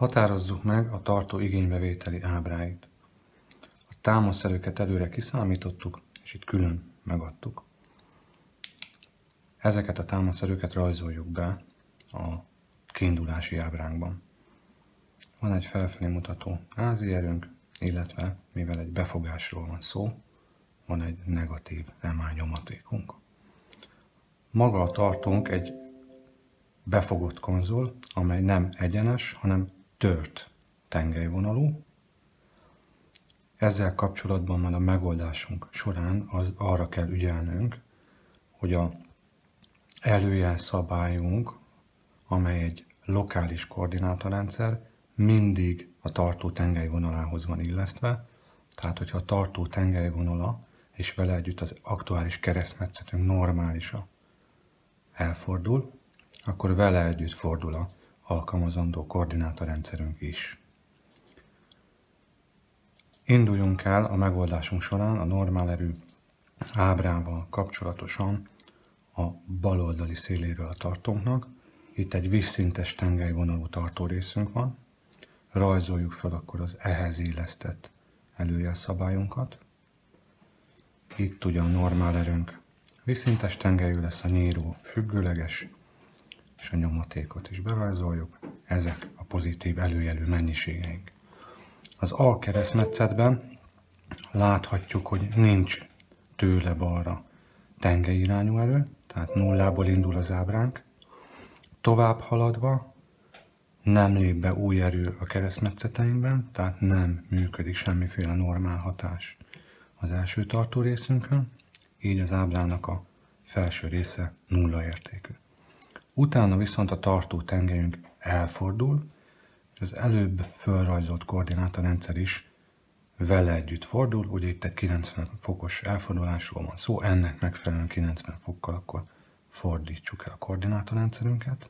Határozzuk meg a tartó igénybevételi ábráit. A támaszerőket előre kiszámítottuk, és itt külön megadtuk. Ezeket a támaszerőket rajzoljuk be a kiindulási ábránkban. Van egy felfelé mutató ázi erőnk, illetve mivel egy befogásról van szó, van egy negatív MA nyomatékunk. Maga a tartónk egy befogott konzol, amely nem egyenes, hanem tört tengelyvonalú. Ezzel kapcsolatban már a megoldásunk során arra kell ügyelnünk, hogy a előjelszabályunk, amely egy lokális koordinátorrendszer, mindig a tartó tengelyvonalához van illesztve, tehát hogyha a tartó tengelyvonala és vele együtt az aktuális keresztmetszetünk normálisa elfordul, akkor vele együtt fordul az alkalmazandó koordinátorrendszerünk is. Induljunk el a megoldásunk során a normál erő ábrával kapcsolatosan a baloldali széléről a tartónknak. Itt egy vízszintes tengelyvonalú tartórészünk van. Rajzoljuk fel akkor az ehhez illesztett előjelszabályunkat. Itt ugye a normál erőnk vízszintes tengelyű lesz, a nyíró függőleges, és a nyomatékot is berajzoljuk. Ezek a pozitív előjelű mennyiségeink. Az A keresztmetszetben láthatjuk, hogy nincs tőle balra tengelyirányú erő, tehát nullából indul az ábránk. Tovább haladva nem lép be új erő a keresztmetszeteinkben, tehát nem működik semmiféle normál hatás az első tartó részünkön, így az ábrának a felső része nulla értékű. Utána viszont a tartó tengelyünk elfordul, és az előbb felrajzolt koordinátorrendszer is vele együtt fordul, ugye itt egy 90 fokos elfordulásról van szó, ennek megfelelően 90 fokkal akkor fordítsuk el a koordinátorrendszerünket.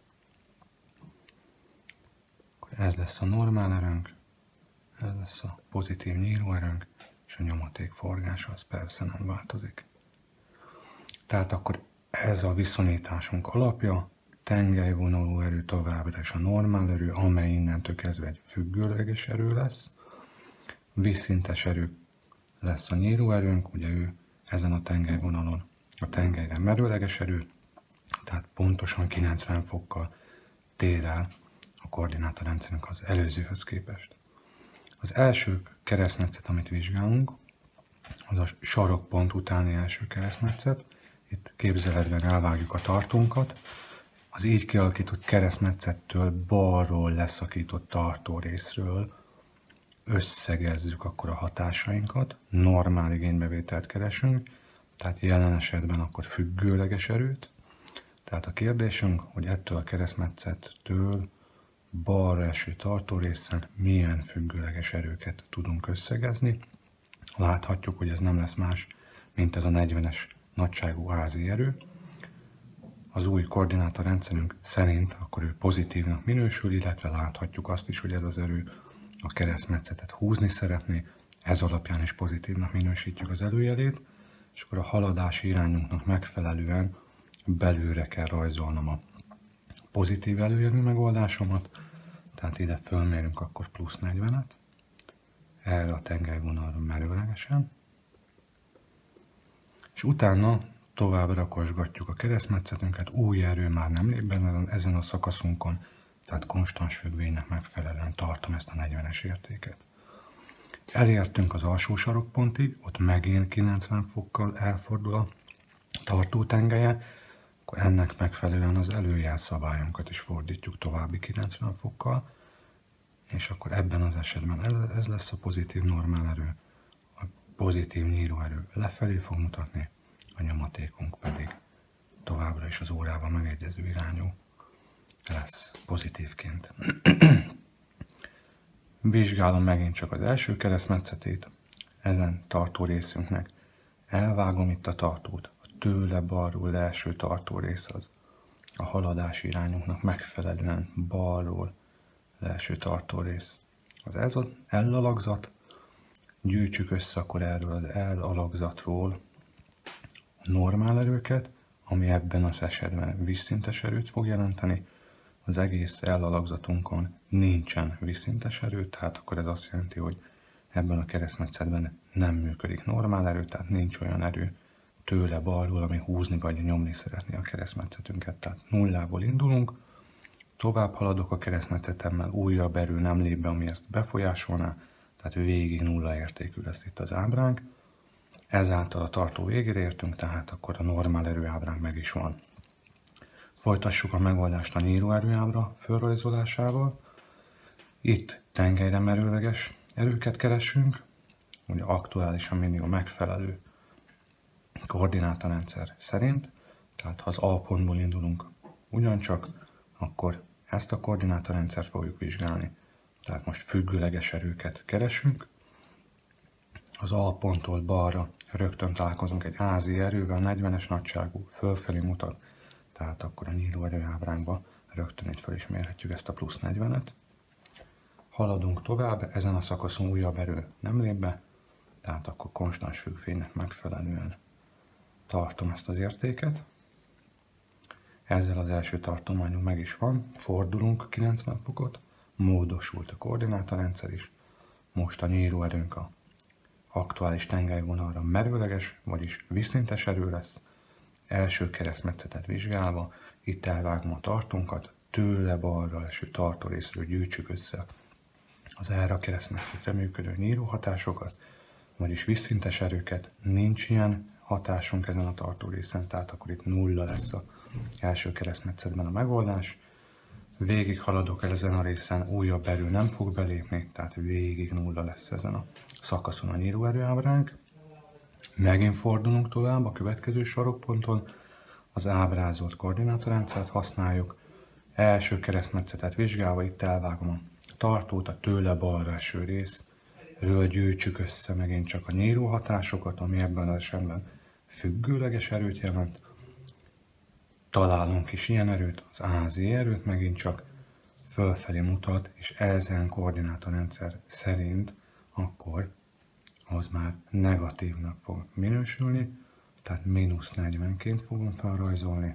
Ez lesz a normál erőnk, ez lesz a pozitív nyíróerőnk, és a nyomaték forgása az persze nem változik. Tehát akkor ez a viszonyításunk alapja, tengelyvonalú erő továbbra is a normál erő, amely innentől kezdve egy függőleges erő lesz. Vízszintes erő lesz a nyíróerőnk, ugye ő ezen a tengelyvonalon a tengelyre merőleges erő, tehát pontosan 90 fokkal tér el a koordinátorrendszerünk az előzőhöz képest. Az első keresztmetszet, amit vizsgálunk, az a sarokpont utáni első keresztmetszet. Itt képzeletben elvágjuk a tartónkat. Az így kialakított keresztmetszettől balról leszakított tartó részről összegezzük akkor a hatásainkat, normál igénybevételt keresünk, tehát jelen esetben akkor függőleges erőt. Tehát a kérdésünk, hogy ettől a keresztmetszettől balra eső tartó részen milyen függőleges erőket tudunk összegezni. Láthatjuk, hogy ez nem lesz más, mint ez a 40-es nagyságú ázi erő. Az új koordinátorrendszerünk szerint akkor ő pozitívnak minősül, illetve láthatjuk azt is, hogy ez az erő a keresztmetszetet húzni szeretné, ez alapján is pozitívnak minősítjük az előjelét, és akkor a haladási irányunknak megfelelően belülre kell rajzolnom a pozitív előjelű megoldásomat, tehát ide fölmérünk akkor plusz 40-et, erre a tengelyvonalra merőlegesen, és utána tovább rakosgatjuk a keresztmetszetünket, új erő már nem lép be ezen a szakaszunkon, tehát konstans függvénynek megfelelően tartom ezt a 40-es értéket. Elértünk az alsó sarokpontig, ott megint 90 fokkal elfordul a tartó tengelye, akkor ennek megfelelően az előjelszabályunkat is fordítjuk további 90 fokkal, és akkor ebben az esetben ez lesz a pozitív normál erő, a pozitív nyíróerő lefelé fog mutatni, a nyomatékunk pedig továbbra is az órával megegyező irányú lesz pozitívként. Vizsgálom megint csak az első keresztmetszetét, ezen tartó részünknek. Elvágom itt a tartót, a tőle balról leeső tartó rész az a haladási irányunknak megfelelően balról leeső tartó rész. Az ez az L alakzat, gyűjtsük össze akkor erről az L alakzatról a normál erőket, ami ebben az esetben vízszintes erőt fog jelenteni, az egész ellalagzatunkon nincsen vízszintes erő, tehát akkor ez azt jelenti, hogy ebben a keresztmetszetben nem működik normál erő, tehát nincs olyan erő tőle balról, ami húzni vagy nyomni szeretné a keresztmetszetünket. Tehát nullából indulunk, tovább haladok a keresztmetszetemmel, újabb erő nem lép be, ami ezt befolyásolná, tehát végig nulla értékű lesz itt az ábránk. Ezáltal a tartó végére értünk, tehát akkor a normál erőábránk meg is van. Folytassuk a megoldást a nyíró erőábra fölrajzolásával. Itt tengelyre merőleges erőket keresünk, ugye aktuálisan mindig a megfelelő koordinátarendszer szerint, tehát ha az A pontból indulunk ugyancsak, akkor ezt a koordinátarendszert fogjuk vizsgálni. Tehát most függőleges erőket keresünk. Az A ponttól balra rögtön találkozunk egy AZ erővel, 40-es nagyságú, fölfelé mutat, tehát akkor a nyíró erőábránkba rögtön itt fel is mérhetjük ezt a plusz 40-et. Haladunk tovább, ezen a szakaszon újabb erő nem lép be, tehát akkor konstans függvénynek megfelelően tartom ezt az értéket. Ezzel az első tartományunk meg is van, fordulunk 90 fokot, módosult a koordinátarendszer is, most a nyíró erőnk a aktuális tengelyvonalra merőleges, vagyis vízszintes erő lesz. Első keresztmetszetet vizsgálva, itt elvágom a tartónkat, tőle balra eső tartórészről gyűjtsük össze az erre a keresztmetszetre működő nyíró hatásokat, vagyis vízszintes erőket, nincs ilyen hatásunk ezen a tartórészen, tehát akkor itt nulla lesz az első keresztmetszetben a megoldás. Végig haladok el ezen a részen, újabb erő nem fog belépni, tehát végig nulla lesz ezen a szakaszon a nyíró erőábránk. Megint fordulunk tovább a következő sarokponton, az ábrázolt koordinátorrendszert használjuk. Első keresztmetszetet vizsgálva itt elvágom a tartót, a tőle balra eső részről gyűjtsük össze megint csak a nyíró hatásokat, ami ebben az esetben függőleges erőt jelent. Találunk is ilyen erőt, az AZ erőt megint csak fölfelé mutat, és ezen koordinátorrendszer szerint akkor az már negatívnak fog minősülni, tehát mínusz 40-ként fogom felrajzolni.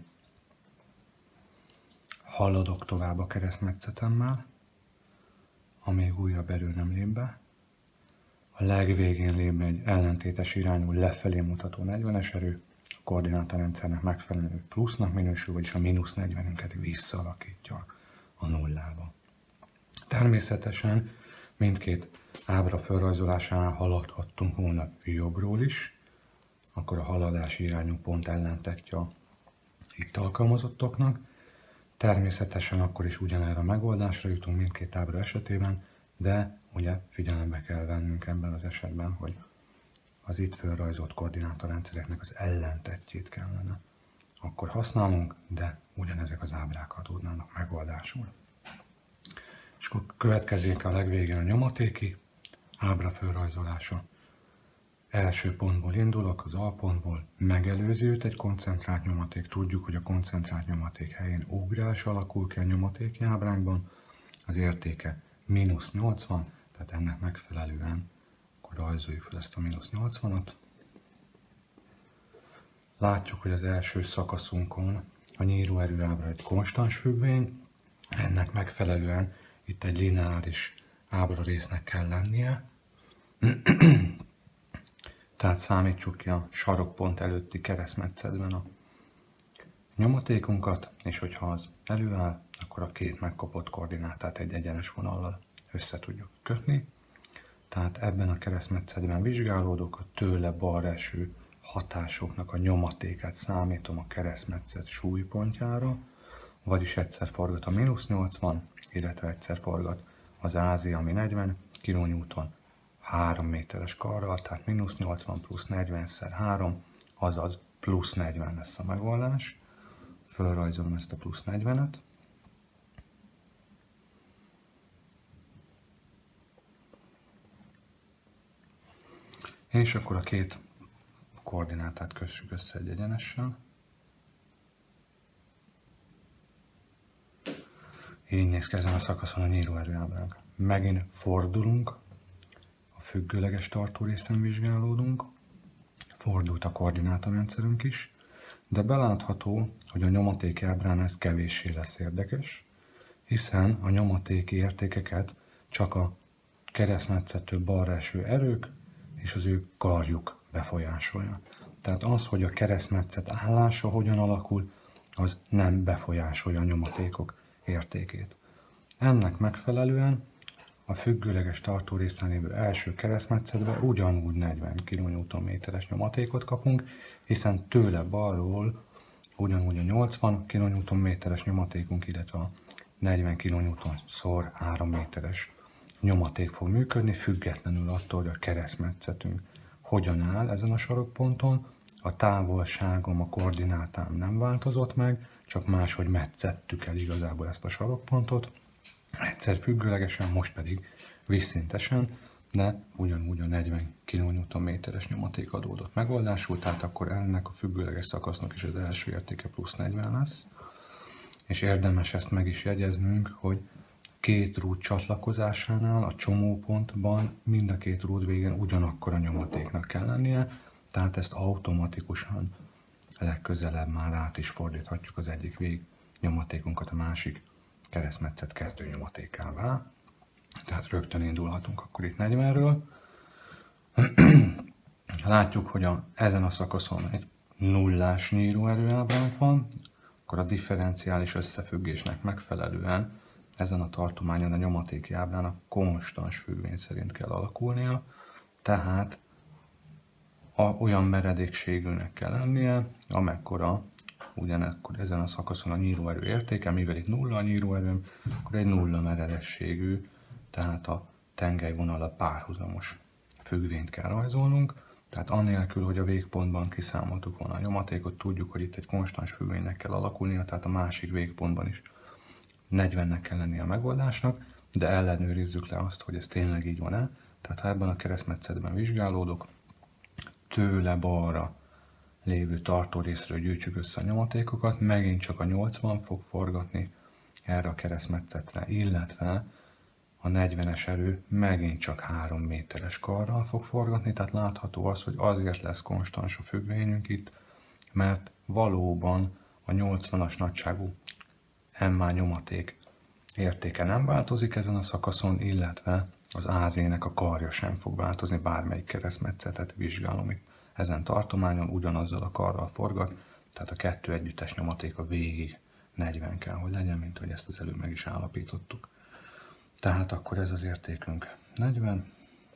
Haladok tovább a keresztmetszetemmel, amíg újabb erő nem lép be. A legvégén lép be egy ellentétes irányú lefelé mutató 40-es erő, a koordinátorrendszernek megfelelő plusznak minősül, vagyis a mínusz 40-ünket visszaalakítja a nullába. Természetesen mindkét ábra felrajzolásánál haladhattunk volna jobbról is, akkor a haladási irányú pont ellentetje a itt alkalmazottoknak. Természetesen akkor is ugyanerre a megoldásra jutunk mindkét ábra esetében, de ugye figyelembe kell vennünk ebben az esetben, hogy az itt felrajzolt koordinátorrendszereknek az ellentettjét kellene akkor használnunk, de ugyanezek az ábrák adódnának megoldásul. És akkor következik a legvégén a nyomatéki ábra felrajzolása. Első pontból indulok, az A pontból, megelőzi őt egy koncentrált nyomaték. Tudjuk, hogy a koncentrált nyomaték helyén ugrás alakul ki a nyomatéki ábránkban. Az értéke mínusz 80, tehát ennek megfelelően akkor rajzoljuk fel ezt a mínusz 80-at. Látjuk, hogy az első szakaszunkon a nyíró erőábra egy konstans függvény, ennek megfelelően itt egy lineáris ábra résznek kell lennie. Tehát számítsuk ki a sarokpont előtti keresztmetszetben a nyomatékunkat, és hogyha az előáll, akkor a két megkapott koordinátát egy egyenes vonallal össze tudjuk kötni. Tehát ebben a keresztmetszetben vizsgálódok, a tőle balra eső hatásoknak a nyomatékát számítom a keresztmetszet súlypontjára, vagyis egyszer forgat a mínusz 80, illetve egyszer forgat az AZ, ami 40 kN 3 méteres karral, tehát mínusz 80 plusz 40x3, azaz plusz 40 lesz a megoldás. Fölrajzolom ezt a plusz 40-et. És akkor a két koordinátát kössük össze egy egyenessel. Így néz ki ezen a szakaszon a nyíró erőábránk. Megint fordulunk, a függőleges tartórészen vizsgálódunk, fordult a koordinátorrendszerünk is, de belátható, hogy a nyomatéki ábrán ez kevéssé lesz érdekes, hiszen a nyomatéki értékeket csak a keresztmetszettől balra eső erők és az ő karjuk befolyásolja. Tehát az, hogy a keresztmetszet állása hogyan alakul, az nem befolyásolja a nyomatékok értékét. Ennek megfelelően a függőleges tartórészen lévő első keresztmetszetben ugyanúgy 40 kN-es nyomatékot kapunk, hiszen tőle balról ugyanúgy a 80 kN-es nyomatékunk, illetve a 40 kN/3 méteres nyomaték fog működni, függetlenül attól, hogy a keresztmetszetünk hogyan áll ezen a sarokponton. A távolságom, a koordinátám nem változott meg, csak máshogy metszettük el igazából ezt a sarokpontot. Egyszer függőlegesen, most pedig vízszintesen, de ugyanúgy a 40 kN/méteres nyomaték adódott megoldásul, tehát akkor ennek a függőleges szakasznak is az első értéke plusz 40 lesz. És érdemes ezt meg is jegyeznünk, hogy két rúd csatlakozásánál a csomópontban mind a két rúd végén ugyanakkor a nyomatéknak kell lennie, tehát ezt automatikusan legközelebb már át is fordíthatjuk az egyik vég nyomatékunkat a másik keresztmetszet kezdő nyomatékává. Tehát rögtön indulhatunk akkor itt 40-ről. Látjuk, hogy ezen a szakaszon egy nullás nyíróerőábránk van, akkor a differenciális összefüggésnek megfelelően ezen a tartományon a nyomatéki ábrának konstans függvény szerint kell alakulnia, tehát olyan meredékségűnek kell lennie, amekkora ugyanekkor ezen a szakaszon a nyíróerő értéke, mivel itt nulla a nyíróerőm, akkor egy nulla meredekségű, tehát a tengelyvonala párhuzamos függvényt kell rajzolnunk. Tehát anélkül, hogy a végpontban kiszámoltuk volna a nyomatékot, tudjuk, hogy itt egy konstans függvénynek kell alakulnia, tehát a másik végpontban is 40-nek kell lennie a megoldásnak, de ellenőrizzük le azt, hogy ez tényleg így van-e. Tehát ha ebben a keresztmetszetben vizsgálódok, tőle balra lévő tartórészről gyűjtsük össze a nyomatékokat, megint csak a 80 fog forgatni erre a keresztmetszetre, illetve a 40-es erő megint csak 3 méteres karral fog forgatni, tehát látható az, hogy azért lesz konstans a függvényünk itt, mert valóban a 80-as nagyságú MA nyomaték értéke nem változik ezen a szakaszon, illetve az AZ-nek a karja sem fog változni, bármelyik keresztmetszetet vizsgálom itt. Ezen tartományon ugyanazzal a karral forgat, tehát a kettő együttes nyomaték a végig 40 kell, hogy legyen, mint hogy ezt az előbb meg is állapítottuk. Tehát akkor ez az értékünk 40.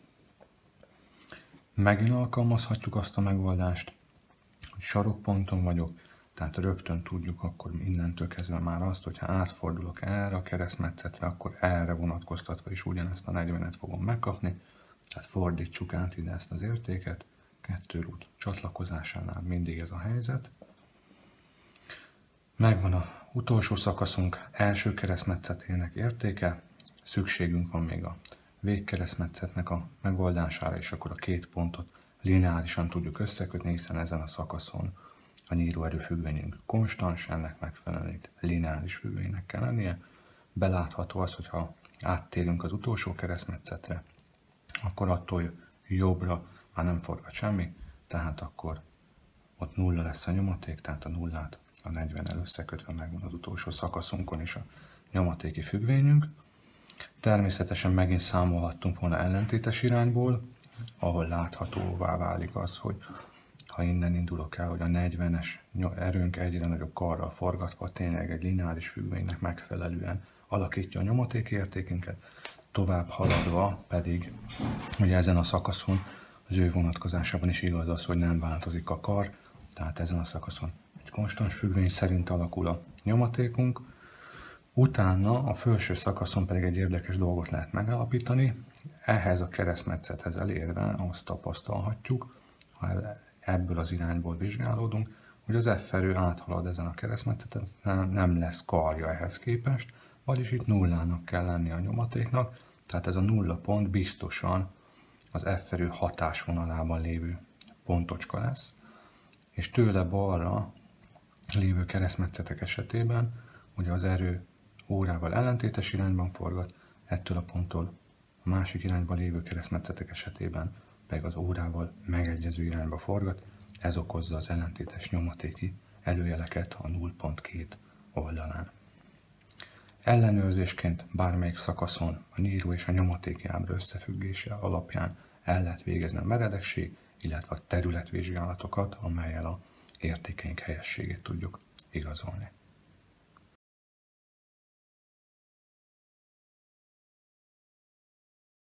Megint alkalmazhatjuk azt a megoldást, hogy sarokponton vagyok, tehát rögtön tudjuk akkor innentől kezdve már azt, hogyha átfordulok erre a keresztmetszetre, akkor erre vonatkoztatva is ugyanezt a 40-et fogom megkapni. Tehát fordítsuk át ide ezt az értéket, kettő rúd csatlakozásánál mindig ez a helyzet. Megvan az utolsó szakaszunk első keresztmetszetének értéke, szükségünk van még a végkeresztmetszetnek a megoldására, és akkor a két pontot lineárisan tudjuk összekötni, hiszen ezen a szakaszon a nyíróerő függvényünk konstans, ennek megfelelően itt lineáris függvénynek kell lennie. Belátható az, hogyha áttérünk az utolsó keresztmetszetre, akkor attól jobbra már nem forgat semmi, tehát akkor ott nulla lesz a nyomaték, tehát a nullát a 40-el összekötve megvan az utolsó szakaszunkon is a nyomatéki függvényünk. Természetesen megint számolhattunk volna ellentétes irányból, ahol láthatóvá válik az, hogy ha innen indulok el, hogy a 40-es erőnk egyre nagyobb karral forgatva tényleg egy lineáris függvénynek megfelelően alakítja a nyomatéki értékünket, tovább haladva pedig, ugye ezen a szakaszon az ő vonatkozásában is igaz az, hogy nem változik a kar, tehát ezen a szakaszon egy konstans függvény szerint alakul a nyomatékunk. Utána a felső szakaszon pedig egy érdekes dolgot lehet megállapítani. Ehhez a keresztmetszethez elérve azt tapasztalhatjuk, ha ebből az irányból vizsgálódunk, hogy az F erő áthalad ezen a keresztmetszeten, nem lesz karja ehhez képest, vagyis itt nullának kell lenni a nyomatéknak, tehát ez a nulla pont biztosan az F erő hatásvonalában lévő pontocska lesz, és tőle balra lévő keresztmetszetek esetében ugye az erő órával ellentétes irányban forgat, ettől a ponttól a másik irányban lévő keresztmetszetek esetében pedig az órával megegyező irányba forgat, ez okozza az ellentétes nyomatéki előjeleket a nullpont két oldalán. Ellenőrzésként bármelyik szakaszon a nyíró és a nyomatéki ábra összefüggése alapján el lehet végezni a meredekség, illetve a területvizsgálatokat, amellyel a értékeink helyességét tudjuk igazolni.